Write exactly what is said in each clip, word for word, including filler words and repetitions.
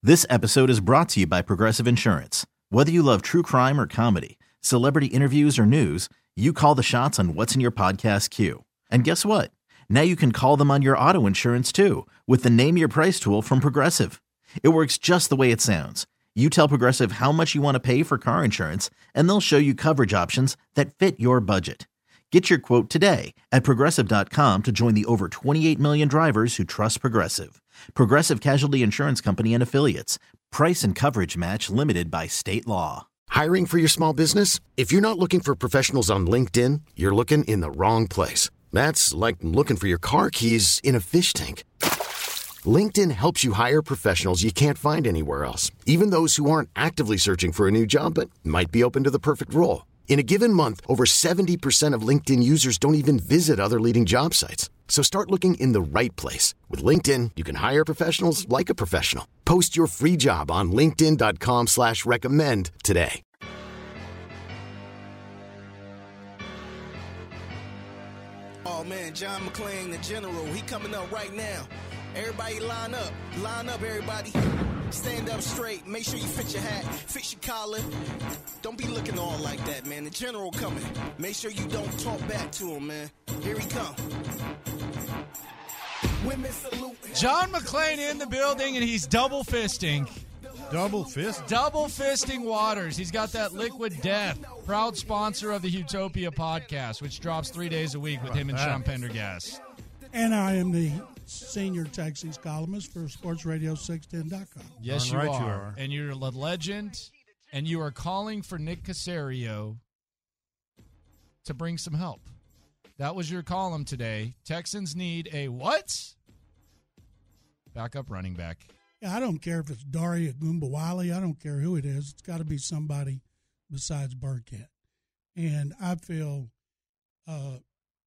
This episode is brought to you by Progressive Insurance. Whether you love true crime or comedy, celebrity interviews or news, you call the shots on what's in your podcast queue. And guess what? Now you can call them on your auto insurance too with the Name Your Price tool from Progressive. It works just the way it sounds. You tell Progressive how much you want to pay for car insurance, and they'll show you coverage options that fit your budget. Get your quote today at Progressive dot com to join the over twenty-eight million drivers who trust Progressive. Progressive Casualty Insurance Company and Affiliates. Price and coverage match limited by state law. Hiring for your small business? If you're not looking for professionals on LinkedIn, you're looking in the wrong place. That's like looking for your car keys in a fish tank. LinkedIn helps you hire professionals you can't find anywhere else, even those who aren't actively searching for a new job but might be open to the perfect role. In a given month, over seventy percent of LinkedIn users don't even visit other leading job sites. So start looking in the right place. With LinkedIn, you can hire professionals like a professional. Post your free job on linkedin dot com slash recommend today. Oh man, John McClain, the general, he coming up right now. Everybody line up. Line up, everybody. Stand up straight. Make sure you fit your hat. Fix your collar. Don't be looking all like that, man. The general coming. Make sure you don't talk back to him, man. Here he come. Women salute. John McClain in the building, and he's double fisting. Double fist? Double fisting Waters. He's got that Liquid Death, proud sponsor of the Utopia podcast, which drops three days a week with him and Sean Pendergast. And I am the senior Texans columnist for sports radio six ten dot com. Yes, you, right are. you are. And you're a legend, and you are calling for Nick Caserio to bring some help. That was your column today. Texans need a what? Backup running back. Yeah, I don't care if it's Daria Gumbawali. I don't care who it is. It's got to be somebody besides Burkhead. And I feel uh,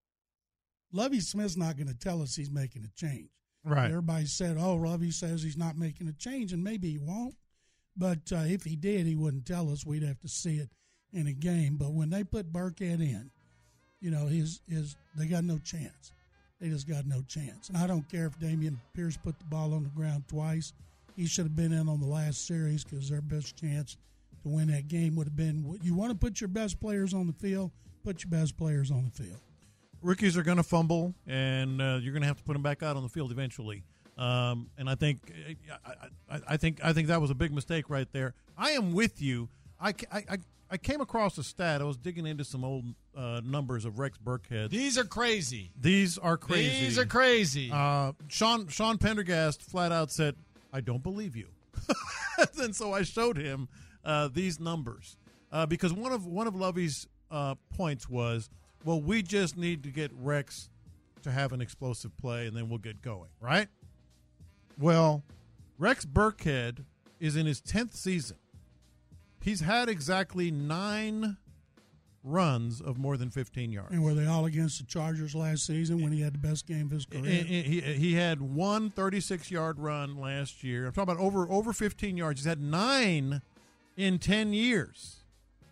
Lovie Smith's not going to tell us he's making a change. Right. Everybody said, oh, Lovie says he's not making a change, and maybe he won't. But uh, if he did, he wouldn't tell us. We'd have to see it in a game. But when they put Burkhead in, you know, his his they got no chance. They just got no chance. And I don't care if Damian Pierce put the ball on the ground twice. He should have been in on the last series because their best chance to win that game would have been, you want to put your best players on the field, put your best players on the field. Rookies are going to fumble, and uh, you're going to have to put them back out on the field eventually. Um, and I think I, I, I think I think that was a big mistake right there. I am with you. I, I, I came across a stat. I was digging into some old uh, numbers of Rex Burkhead. These are crazy. These are crazy. These are crazy. Uh, Sean Sean Pendergast flat out said, "I don't believe you," and so I showed him uh, these numbers uh, because one of one of Lovey's uh, points was, well, we just need to get Rex to have an explosive play, and then we'll get going, right? Well, Rex Burkhead is in his tenth season. He's had exactly nine runs of more than fifteen yards. And were they all against the Chargers last season when he had the best game of his career? He, he, he had one thirty-six-yard run last year. I'm talking about over, over fifteen yards. He's had nine in ten years.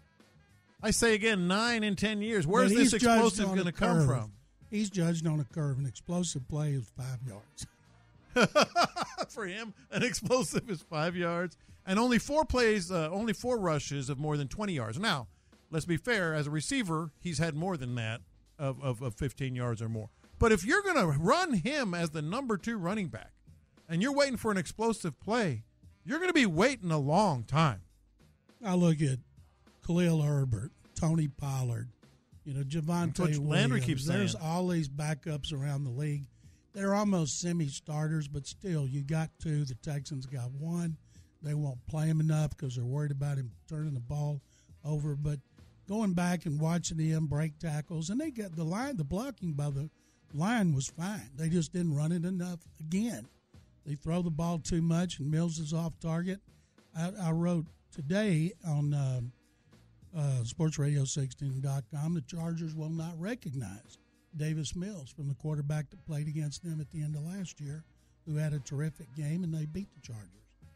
I say again, nine in ten years. Where's this explosive going to come from? He's judged on a curve. An explosive play is five yards. For him, an explosive is five yards. And only four plays, uh, only four rushes of more than twenty yards. Now, let's be fair. As a receiver, he's had more than that of, of, of fifteen yards or more. But if you're going to run him as the number two running back and you're waiting for an explosive play, you're going to be waiting a long time. I look at Khalil Herbert, Tony Pollard, you know, Javonte Williams. Landry keeps saying. There's all these backups around the league. They're almost semi-starters, but still, you got two. The Texans got one. They won't play him enough because they're worried about him turning the ball over. But going back and watching him break tackles, and they got the line, the blocking by the line was fine. They just didn't run it enough again. They throw the ball too much, and Mills is off target. I, I wrote today on uh, uh, sports radio sixteen dot com, the Chargers will not recognize Davis Mills from the quarterback that played against them at the end of last year, who had a terrific game, and they beat the Chargers.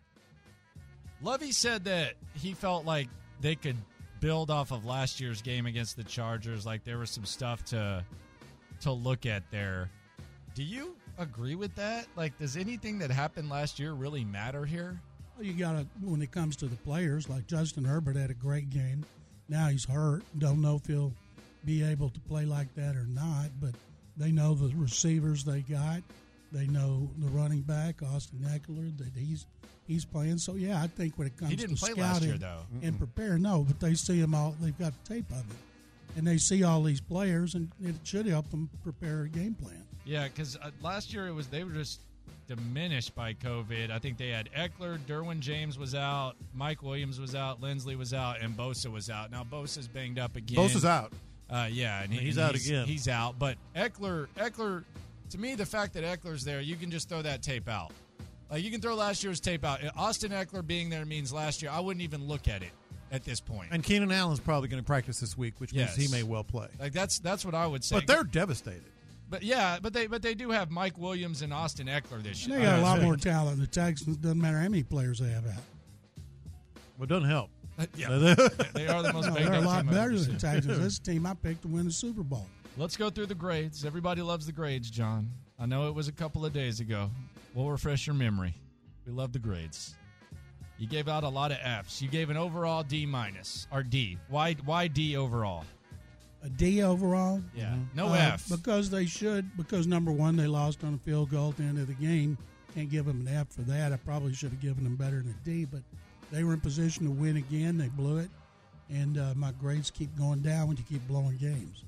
Lovey said that he felt like they could build off of last year's game against the Chargers, like there was some stuff to to look at there. Do you agree with that? Like, does anything that happened last year really matter here? You got to, when it comes to the players, like Justin Herbert had a great game. Now he's hurt. Don't know if he'll be able to play like that or not, but they know the receivers they got. They know the running back, Austin Eckler, that he's he's playing. So, yeah, I think when it comes He didn't to play scouting last year, though. and prepare, no, but they see them all. They've got tape of it. And they see all these players, and it should help them prepare a game plan. Yeah, because uh, last year it was they were just diminished by COVID. I think they had Eckler, Derwin James was out, Mike Williams was out, Lindsley was out, and Bosa was out. Now Bosa's banged up again. Bosa's out. Uh, yeah, and he, he's and out he's, again. He's out. But Eckler, Eckler, to me, the fact that Eckler's there, you can just throw that tape out. Like you can throw last year's tape out. Austin Eckler being there means last year. I wouldn't even look at it at this point. And Keenan Allen's probably going to practice this week, which Yes. means he may well play. Like that's that's what I would say. But they're devastated. But yeah, but they but they do have Mike Williams and Austin Eckler this year. They got a lot Uh, more talent than the Texans. Doesn't matter how many players they have out. Well, it doesn't help. Yeah, they are the most. No, banged they're a up lot team I've better ever than the seen. Texans. This team I picked to win the Super Bowl. Let's go through the grades. Everybody loves the grades, John. I know it was a couple of days ago. We'll refresh your memory. We love the grades. You gave out a lot of Fs. You gave an overall D minus or D. Why why D overall? A D overall. Yeah, no Uh, F. Because they should. Because number one, they lost on a field goal at the end of the game. Can't give them an F for that. I probably should have given them better than a D, but they were in position to win again. They blew it, and uh, my grades keep going down when you keep blowing games.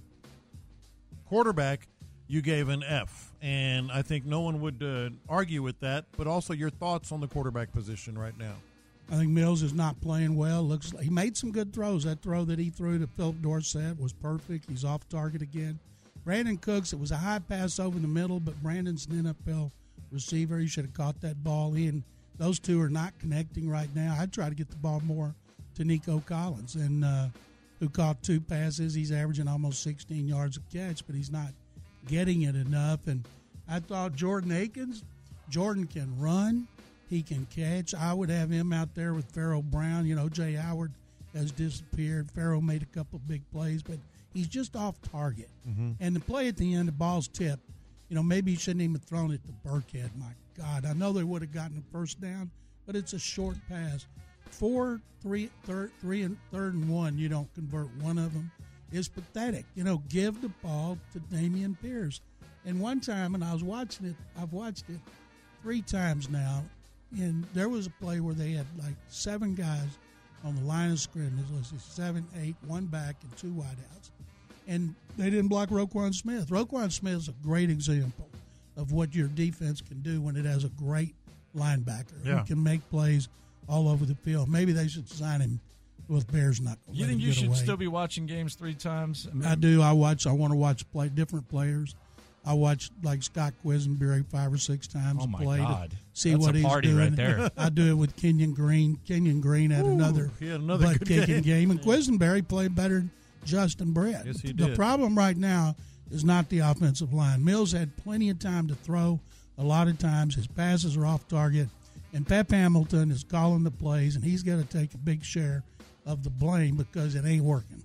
Quarterback, you gave an F, and I think no one would uh, argue with that. But also your thoughts on the quarterback position right now. I think Mills is not playing well. Looks like he made some good throws. That throw that he threw to Philip Dorsett was perfect. He's off target again. Brandon Cooks, it was a high pass over the middle, but Brandon's an N F L receiver. He should have caught that ball in. Those two are not connecting right now. I'd try to get the ball more to Nico Collins, and uh, who caught two passes. He's averaging almost sixteen yards a catch, but he's not getting it enough. And I thought Jordan Akins, Jordan can run. He can catch. I would have him out there with Pharaoh Brown. You know, Jay Howard has disappeared. Pharaoh made a couple of big plays, but he's just off target. Mm-hmm. And the play at the end, the ball's tipped. You know, maybe he shouldn't even have thrown it to Burkhead. My God, I know they would have gotten the first down, but it's a short pass. Four, three, third, three, and third and one. You don't convert one of them. It's pathetic. You know, give the ball to Dameon Pierce. And one time, and I was watching it, I've watched it three times now. And there was a play where they had like seven guys on the line of scrimmage. Let's see, seven, eight, one back, and two wideouts. And they didn't block Roquan Smith. Roquan Smith is a great example of what your defense can do when it has a great linebacker Yeah. who can make plays all over the field. Maybe they should sign him with Bears not. You think you should still be watching games three times? I, mean, I do. I watch. I want to watch play different players. I watched like Scott Quisenberry five or six times Oh, my play God. to see That's what a he's party doing. right there. I do it with Kenyon Green. Kenyon Green had another, he had another butt good kicking game. game, and Quisenberry played better than Justin Brett. Yes, he the did. problem right now is not the offensive line. Mills had plenty of time to throw. A lot of times his passes are off target, and Pep Hamilton is calling the plays, and he's got to take a big share of the blame because it ain't working.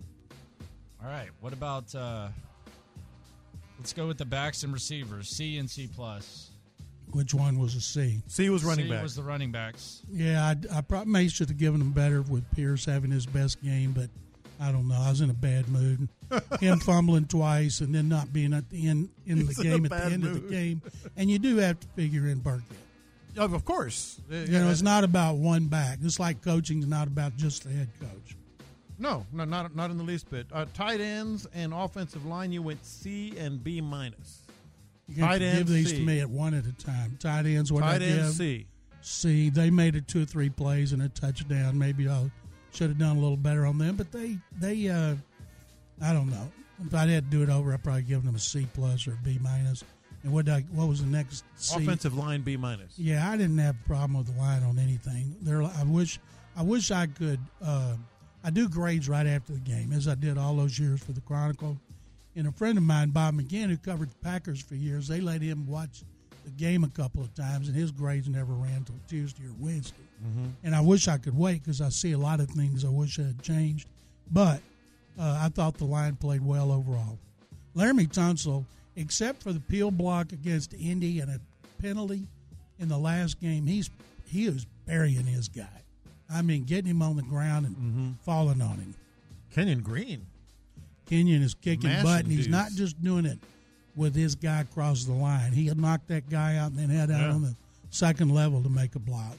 all right. What about? Uh, let's go with the backs and receivers. C and C plus. Which one was a C? C was running C back. was the running backs. Yeah, I, I probably may should have given him better with Pierce having his best game, but I don't know. I was in a bad mood. Him fumbling twice and then not being at the end in the He's in game a at the bad end of mood. the game, and you do have to figure in Burkhead. Of of course. Uh, You yeah, know, it's not about one back. Just like coaching is not about just the head coach. No, no, not not in the least bit. Uh, tight ends and offensive line, you went C and B minus. You have Tight to end, give these C. to me at one at a time. Tight ends, what Tight I end give? C. C. They made it two or three plays and a touchdown. Maybe I should have done a little better on them, but they they uh, I don't know. If I had to do it over, I'd probably give them a C plus or a B minus. And what I, what was the next C? Offensive line B minus. Yeah, I didn't have a problem with the line on anything. There, I wish, I wish I could. Uh, I do grades right after the game, as I did all those years for the Chronicle. And a friend of mine, Bob McGinn, who covered the Packers for years, they let him watch the game a couple of times, and his grades never ran until Tuesday or Wednesday. Mm-hmm. And I wish I could wait because I see a lot of things I wish I had changed. But uh, I thought the line played well overall. Laramie Tunsil, except for the peel block against Indy and a penalty in the last game, he's he is burying his guy. I mean, getting him on the ground and Mm-hmm. falling on him. Kenyon Green. Kenyon is kicking Mashing butt, and he's dudes. not just doing it with his guy across the line. He had knocked that guy out and then head out Yeah. on the second level to make a block.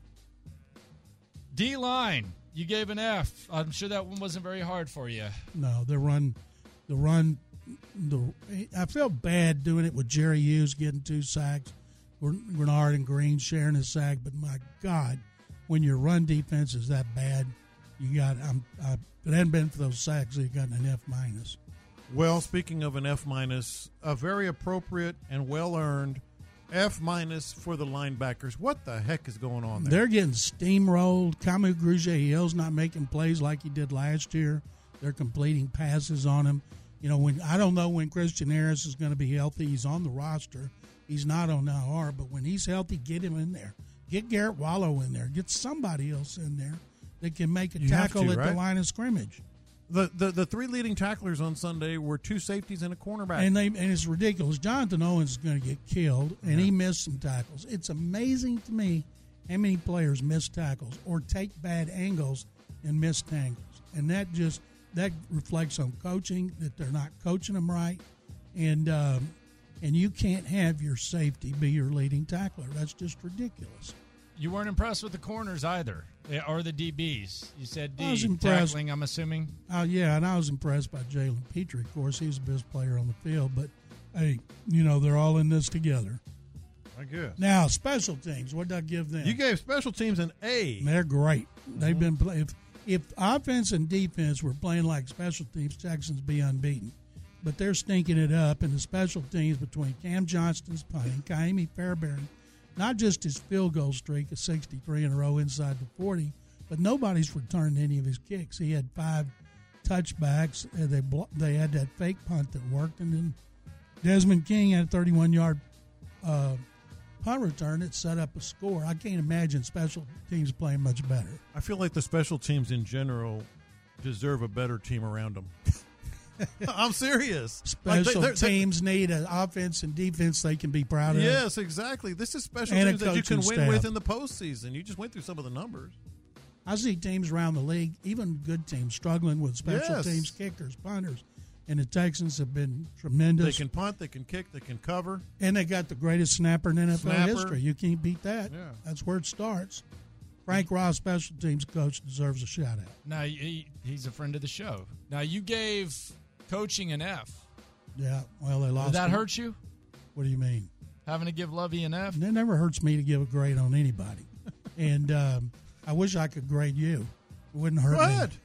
D-line, you gave an F. I'm sure that one wasn't very hard for you. No, the run, the run, the. I felt bad doing it with Jerry Hughes getting two sacks, Grenard and Green sharing a sack. But my God, when your run defense is that bad, you got. I'm. I, if it hadn't been for those sacks, you got an F minus. Well, speaking of an F minus, a very appropriate and well earned F minus for the linebackers. What the heck is going on there? They're getting steamrolled. Camus Grugier-Hill's not making plays like he did last year. They're completing passes on him. You know, when I don't know when Christian Harris is going to be healthy. He's on the roster. He's not on I R, but when he's healthy, get him in there. Get Garrett Wallow in there. Get somebody else in there that can make a You have tackle to, at right? the line of scrimmage. The, the the three leading tacklers on Sunday were two safeties and a cornerback. And they and it's ridiculous. Jonathan Owens is going to get killed, and he missed some tackles. It's amazing to me how many players miss tackles or take bad angles and miss tangles, and that just that reflects on coaching, that they're not coaching them right, and um, and you can't have your safety be your leading tackler. That's just ridiculous. You weren't impressed with the corners either, eh, or the D Bs. You said D, I was impressed. tackling, I'm assuming. Uh, yeah, and I was impressed by Jalen Petrie. Of course, he's the best player on the field, but hey, you know they're all in this together. I guess. Now, special teams. What did I give them? You gave special teams an A. They're great. They've been play- if if offense and defense were playing like special teams, Texans be unbeaten. But they're stinking it up in the special teams between Cam Johnston's punting, Kaimi Fairbairn, not just his field goal streak of sixty-three in a row inside the forty, but nobody's returned any of his kicks. He had five touchbacks. And they blo- they had that fake punt that worked, and then Desmond King had a thirty-one-yard uh, punt return that set up a score. I can't imagine special teams playing much better. I feel like the special teams in general deserve a better team around them. I'm serious. Like, Special they- they're- they're- teams need an offense and defense they can be proud of. Yes, exactly. This is special And a teams that you can coaching win with staff. in the postseason. You just went through some of the numbers. I see teams around the league, even good teams, struggling with special Yes. teams, kickers, punters, and the Texans have been They tremendous. can punt, they can kick, they can cover. And they got the greatest snapper in N F L Snapper. history. You can't beat that. Yeah. That's where it starts. Frank Ross, special teams coach, deserves a shout out. Now, he, he's a friend of the show. Now, you gave coaching an F. Yeah, well, they lost. Did that him. hurt you, What do you mean? having to give Lovey an F? It never hurts me to give a grade on anybody. and um, I wish I could grade you. It wouldn't hurt Go me. ahead.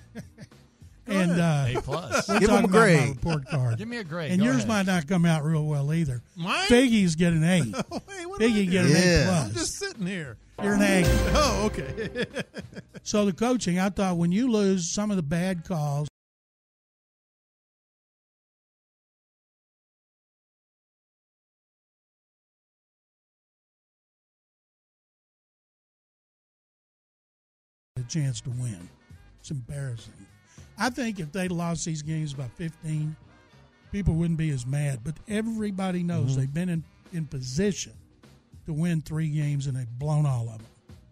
And uh, A plus. we're Give talking him a about my grade. report card. Give me a grade. And Go yours ahead. might not come out real well either. Mine? Figgy's get an A. Hey, what did I Figgy do? get an A Yeah. plus. I'm just sitting here. You're an A. Oh, okay. So the coaching, I thought when you lose some of the bad calls, a chance to win. It's embarrassing. I think if they'd lost these games by fifteen, people wouldn't be as mad. But everybody knows Mm-hmm. they've been in, in position to win three games, and they've blown all of them.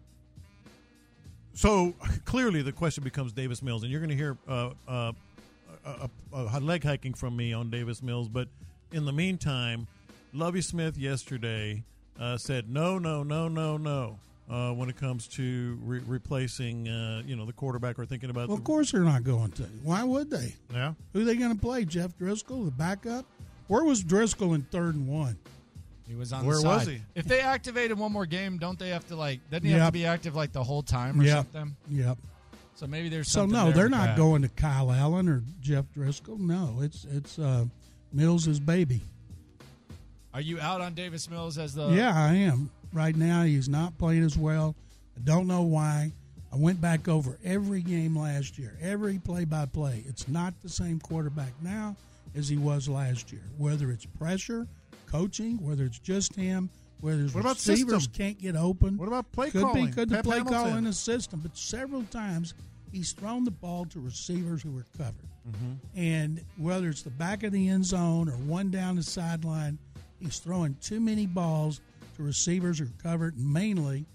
So clearly the question becomes Davis Mills, and you're going to hear uh, uh, a, a, a leg hiking from me on Davis Mills. But in the meantime, Lovie Smith yesterday uh, said no, no, no, no, no uh, when it comes to re- replacing, uh, you know, the quarterback or thinking about. Well, the, of course they're not going to. Why would they? Yeah. Who are they going to play? Jeff Driscoll, the backup? Where was Driscoll in third and one? He was on Where the side. was he? If they activated one more game, don't they have to, like, doesn't he have Yep. to be active, like, the whole time or Yep. something? Yep. So maybe there's So something no, there they're with not that. going to Kyle Allen or Jeff Driscoll. No, it's it's uh, Mills' baby. Are you out on Davis Mills as the... Yeah, I am. Right now, he's not playing as well. I don't know why. I went back over every game last year, every play-by-play. It's not the same quarterback now as he was last year. Whether it's pressure, coaching, whether it's just him, whether his What about receivers system? can't get open. What about play could calling? be could the Pep play call Hamilton. in the system, but several times he's thrown the ball to receivers who are covered. Mm-hmm. And whether it's the back of the end zone or one down the sideline, he's throwing too many balls to receivers who are covered, mainly to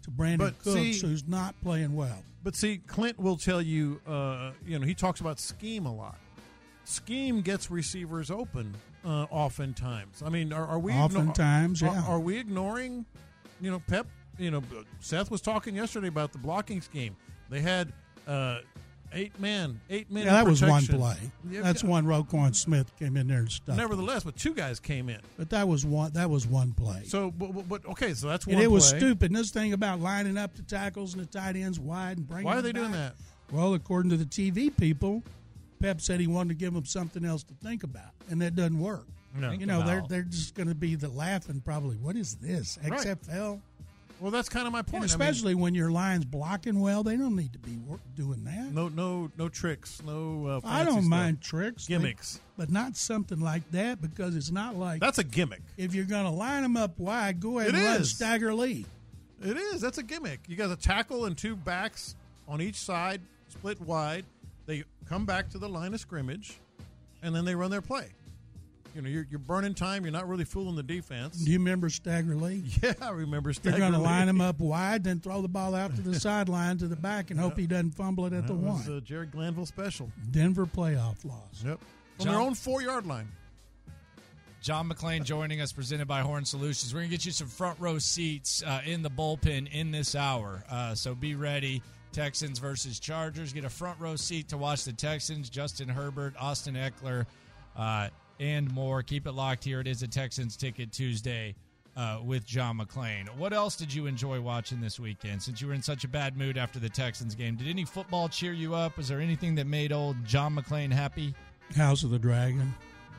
Brandon But Cooks, see- who's not playing well. But see, Clint will tell you, uh, you know, he talks about scheme a lot. Scheme gets receivers open uh, oftentimes. I mean, are, are we igno- Oftentimes, are, yeah. are we ignoring, you know, Pep? You know, Seth was talking yesterday about the blocking scheme. They had uh, eight men, eight men. Yeah, that in was one protection. play. Yeah, That's yeah. one Roquan Smith came in there and stuff. Nevertheless, but two guys came in. But that was one. That was one play. So, but, but- but okay, so that's one. and it was play. stupid. And this thing about lining up the tackles and the tight ends wide and bringing. Why are them they doing back. that? Well, according to the T V people, Pep said he wanted to give them something else to think about, and that doesn't work. No. You know, they're about. they're just going to be the laughing probably. What is this X F L? Well, that's kind of my point. And I mean, especially when your line's blocking well, they don't need to be wor- doing that. no, no, no tricks, no. Uh, I fancy don't stuff. mind tricks, they- gimmicks. but not something like that because it's not like That's a gimmick. if you're going to line them up wide, go ahead It and run is. stagger Lee. It is. That's a gimmick. You got a tackle and two backs on each side, split wide. They come back to the line of scrimmage, and then they run their play. You know, you're, you're burning time. You're not really fooling the defense. Do you remember stagger Lee? Yeah, I remember. You're going to Stagger line Lee. him up wide, then throw the ball out to the sideline to the back and hope he doesn't fumble it at the That was one. a Jared Glanville special. Denver playoff loss. Yep. On John- their own four-yard line. John McClain joining us, presented by Horn Solutions. We're going to get you some front row seats uh, in the bullpen in this hour. Uh, so be ready. Texans versus Chargers. Get a front row seat to watch the Texans, Justin Herbert, Austin Eckler, uh, and more. Keep it locked here. It is a Texans Ticket Tuesday uh, with John McClain. What else did you enjoy watching this weekend since you were in such a bad mood after the Texans game? Did any football cheer you up? Was there anything that made old John McClain happy? House of the Dragon.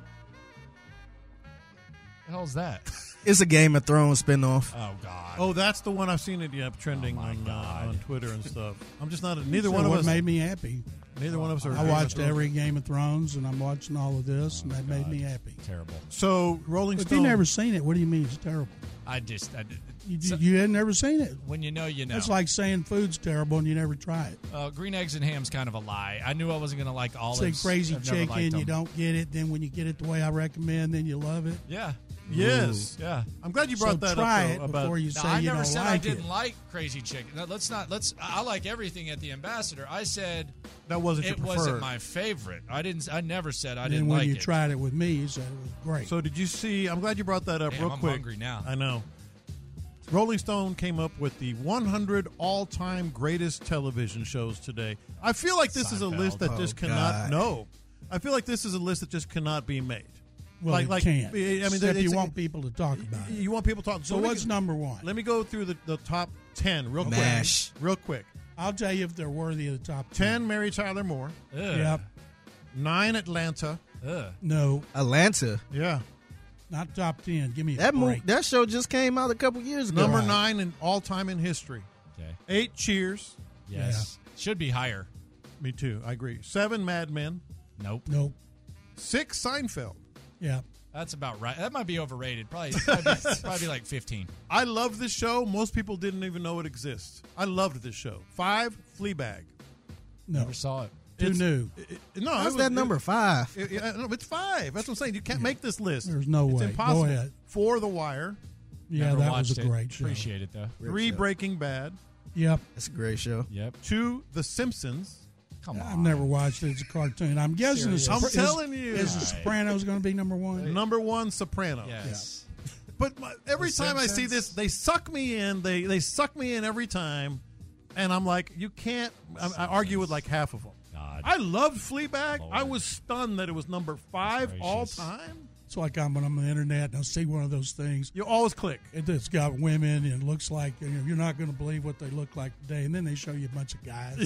What the hell's that? It's a Game of Thrones spinoff. Oh, God. Oh, that's the one I've seen it. Yeah, trending Oh, my on, uh, God. on Twitter and stuff. I'm just not. A, neither So one of what us. made me happy. Neither one of us are. I watched every Game of Thrones, and I'm watching all of this, and that made me happy. Terrible. So Rolling But Stone. you never seen it. What do you mean it's terrible? I just, I, did- You, so- you had never seen it. when you know, you know. It's like saying food's terrible and you never try it. uh, green eggs and ham's kind of a lie. I knew I wasn't going to like olives. Say crazy I've never liked chicken, you them. don't get it. Then when you get it the way I recommend, then you love it. Yeah, Yes. yeah. I'm glad you So brought that try up. it though, about, before you No, say I you never don't said like I it. didn't like crazy chicken. No, let's not. Let's. I like everything at the Ambassador. I said that wasn't it your preferred. wasn't my favorite. I didn't. I never said I And didn't then when like you it. tried it with me, you said it was great. So did you see? I'm glad you brought that up Damn, real I'm quick. hungry now. I know. Rolling Stone came up with the one hundred all-time greatest television shows today. I feel like this is a Seinfeld. list that Oh, just cannot. God. No, I feel like this is a list that just cannot be made. well, like, it like can't. I mean, Except it's- you want people to talk about it. You want people to talk. So let me what's go- number one? Let me go through the, the top ten real MASH. quick. Real quick. I'll tell you if they're worthy of the top Ten, Mary Tyler Moore. Ugh. Yep. Nine, Atlanta. Ugh. No, Atlanta. Yeah. not top ten. Give me a That mo- break. that show just came out a couple years ago. Number Right. nine in all time in history. Okay. Eight, Cheers. Yes. Should be higher. Me too. I agree. Seven, Mad Men. Nope. Nope. Six, Seinfeld. Yeah. That's about right. That might be overrated. Probably, probably, probably like fifteen. I love this show. Most people didn't even know it exists. I loved this show. Five, Fleabag. No. Never saw it. Too It's- new. It- it- no, How's it was- that number five? It, it- no, it's five. That's what I'm saying. You can't make this list. There's no it's way. Go impossible. ahead. Four, The Wire. Yeah, Never that watched was a it. great show. Appreciate it though. Three, show. Breaking Bad. Yep. That's a great show. Yep. Two, The Simpsons. Come on. I've never watched it. It's a cartoon. I'm guessing. Serious. The I'm Sopra- telling is, you. Is The Right. Sopranos going to be number one? Number one, Soprano. Yes. But my, every The time I see Simpsons? this, they suck me in. They they suck me in every time, and I'm like, you can't. I, I argue with like half of them. God. I loved Fleabag. Lord. I was stunned that it was number five Gracious. all time. It's like I'm on the internet and I'll see one of those things. You always click. It- It's got women and it looks like you know, you're not going to believe what they look like today. And then they show you a bunch of guys.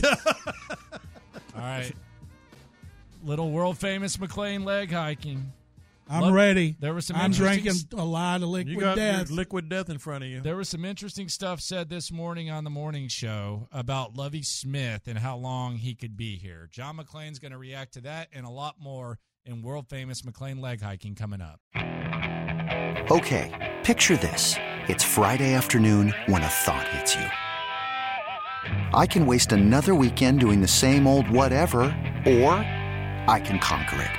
All right. Little world famous McLean leg hiking. I'm Look, ready. there was some I'm interesting drinking s- a lot of You liquid got death. your liquid death in front of you. There was some interesting stuff said this morning on the morning show about Lovie Smith and how long he could be here. John McClain's going to react to that and a lot more in world famous McLean leg hiking coming up. Okay, picture this. It's Friday afternoon when a thought hits you. I can waste another weekend doing the same old whatever, or I can conquer it.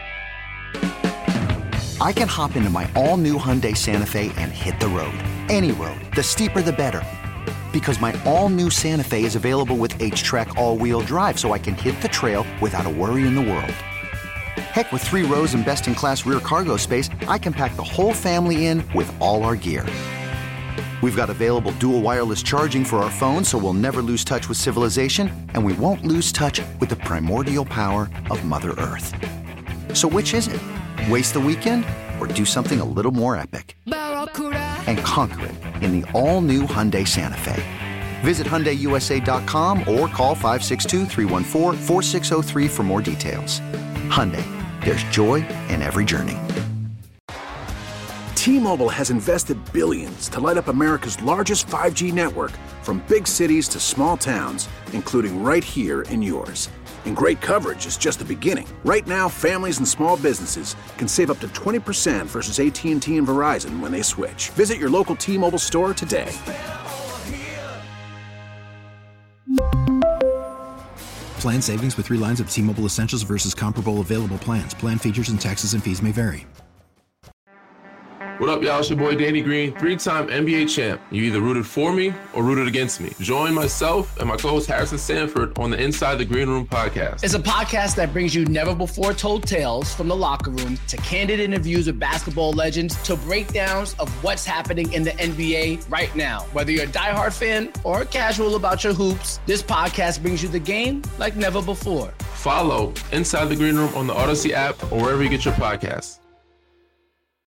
I can hop into my all-new Hyundai Santa Fe and hit the road. Any road. The steeper, the better. Because my all-new Santa Fe is available with H-Track all-wheel drive, so I can hit the trail without a worry in the world. Heck, with three rows and best-in-class rear cargo space, I can pack the whole family in with all our gear. We've got available dual wireless charging for our phones, so we'll never lose touch with civilization, and we won't lose touch with the primordial power of Mother Earth. So which is it? Waste the weekend or do something a little more epic? And conquer it in the all-new Hyundai Santa Fe. Visit Hyundai U S A dot com or call five six two, three one four, four six zero three for more details. Hyundai, there's joy in every journey. T-Mobile has invested billions to light up America's largest five G network, from big cities to small towns, including right here in yours. And great coverage is just the beginning. Right now, families and small businesses can save up to twenty percent versus A T and T and Verizon when they switch. Visit your local T-Mobile store today. Plan savings with three lines of T-Mobile Essentials versus comparable available plans. Plan features and taxes and fees may vary. What up, y'all? It's your boy Danny Green, three-time N B A champ. You either rooted for me or rooted against me. Join myself and my co-host Harrison Sanford on the Inside the Green Room podcast. It's a podcast that brings you never-before-told tales from the locker room to candid interviews with basketball legends to breakdowns of what's happening in the N B A right now. Whether you're a diehard fan or casual about your hoops, this podcast brings you the game like never before. Follow Inside the Green Room on the Odyssey app or wherever you get your podcasts.